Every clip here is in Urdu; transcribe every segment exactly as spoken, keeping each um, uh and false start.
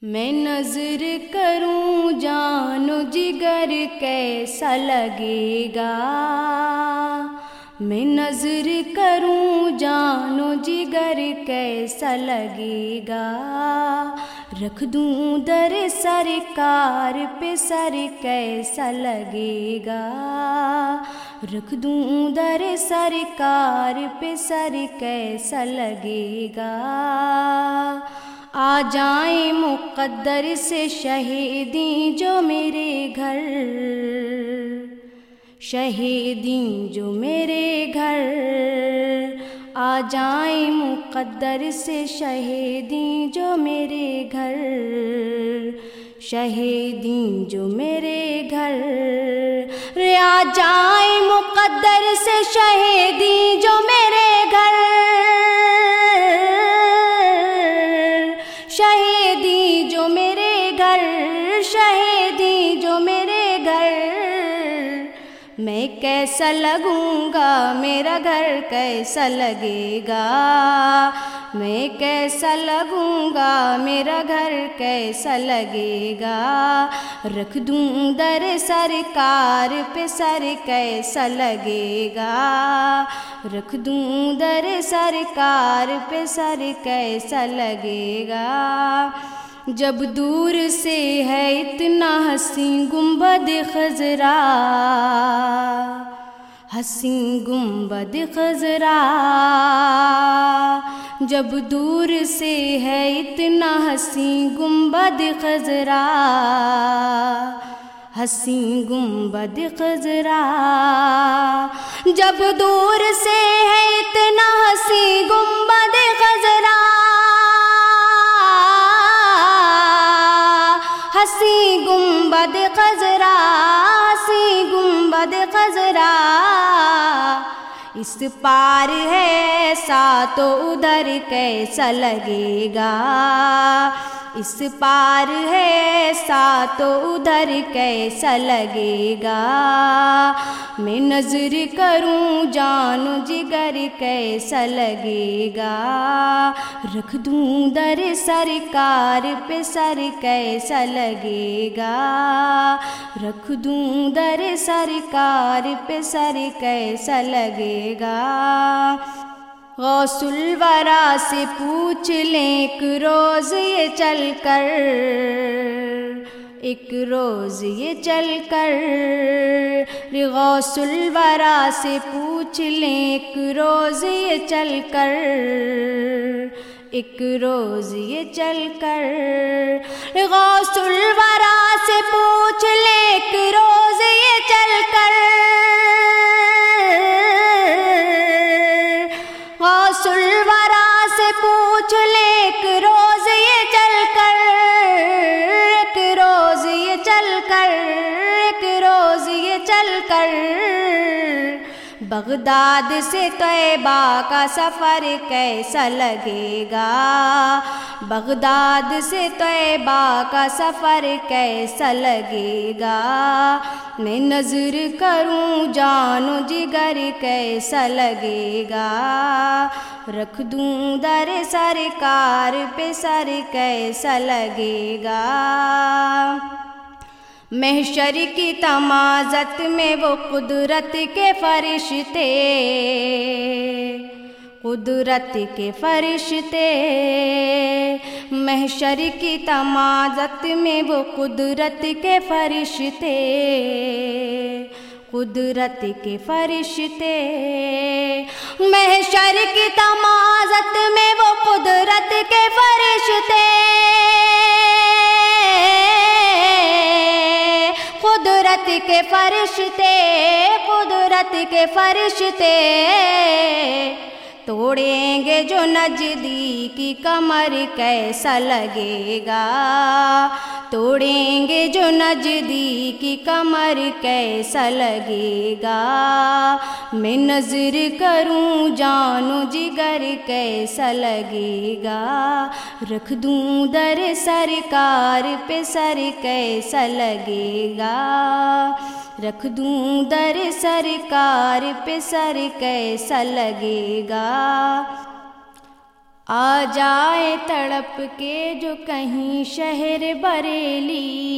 میں نظر کروں جان و جگر کیسا لگے گا، میں نظر کروں جان و جگر کیسا لگے گا، رکھ دوں در سرکار پہ سر کیسا لگے گا، رکھ دوں در سرکار پہ سر کیسا لگے گا، آ جائیں مقدر سے شہیدیں جو میرے گھر، شہیدیں جو میرے گھر، آ جائیں مقدر سے شہیدیں جو میرے گھر، شہیدیں جو میرے گھر، رے آ جائیں مقدر سے شہیدیں جو میرے گھر، شہیدی جو میرے گھر، شہیدی جو میرے گھر، میں کیسا لگوں گا میرا گھر کیسا لگے گا، میں کیسا لگوں گا میرا گھر کیسا لگے گا، رکھ دوں در سرکار پہ سر کیسا لگے گا، رکھ دوں در سرکار پہ سر کیسا لگے گا، جب دور سے ہے اتنا حسین گنبد خضرا، حسین گنبد خضرا، جب دور سے ہے اتنا حسین گنبد خضرا، حسین گنبد خضرا، جب دور سے ہے اتنا حسین گنبد خضرا، حسین گنبد خضرا، حسین گنبد خضرا، اس پار ہے سا تو ادھر کیسا لگے گا، اس پار ہے سا تو ادھر کیسا لگے گا، میں نظر کروں جان و جگر کیسا لگے گا، رکھ دوں در سرکار پہ سر کیسا لگے گا، رکھ دوں در سرکار پہ سر کیسا لگے گا، غوث الورا سے پوچھ لیں ایک روز یہ چل کر، ایک روز یہ چل کر، غوث الورا سے پوچھ لیں ایک روز یہ چل کر، ایک روز یہ چل کر، غوث الورا سے پوچھ لیں ایک روز یہ چل کر، غوث الورا سے پوچھ لیں ایک روز یہ چل کر، ایک روز یہ چل کر، ایک روز یہ چل کر، بغداد سے طیبہ کا سفر کیسا لگے گا، بغداد سے طیبہ کا سفر کیسا لگے گا، میں نظر کروں جان و جگر کیسا لگے گا، رکھ دوں در سرکار پہ سر کیسا لگے گا، محشر کی تمازت میں وہ قدرت کے فرشتے، قدرت کے فرشتے، محشر کی تمازت میں وہ قدرت کے فرشتے، قدرت کے فرشتے، محشر کی تمازت میں وہ قدرت کے فرشتے، قدرت کے فرشتے، قدرت کے فرشتے، توڑیں گے جو نجدی کی کمر کیسا لگے گا، توڑیں گے جو نجدی کی کمر کیسا لگے گا، میں نظر کروں جان و جگر کیسا لگے گا، رکھ دوں در سرکار پہ سر کیسا لگے گا، رکھ دوں در سرکار پہ سر کیسا لگے گا، آ جائے تڑپ کے جو کہیں شہر بریلی،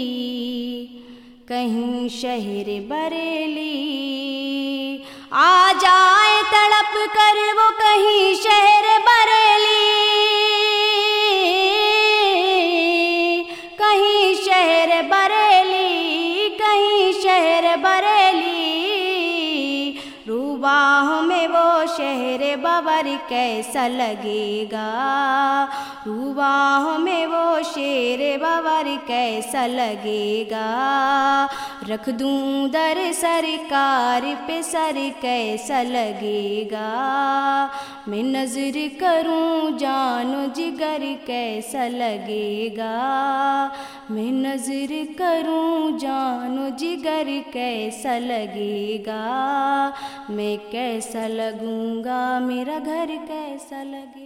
کہیں شہر بریلی، آ جائے تڑپ کر وہ کہیں شہر بریلی، کہیں شہر بریلی، کہیں شہر بریلی، روباہوں میں وہ شہر بور کیسا لگے گا، روباہوں میں وہ شیر بور کیسا لگے گا، رکھ دوں در سرکار پہ سر کیسا لگے گا، میں نظر کروں جان و جگر کیسا لگے گا، میں نظر کروں جان و جگر کیسا لگے گا، میں کیسا لگوں گا، میرا گھر کیسا لگے گا۔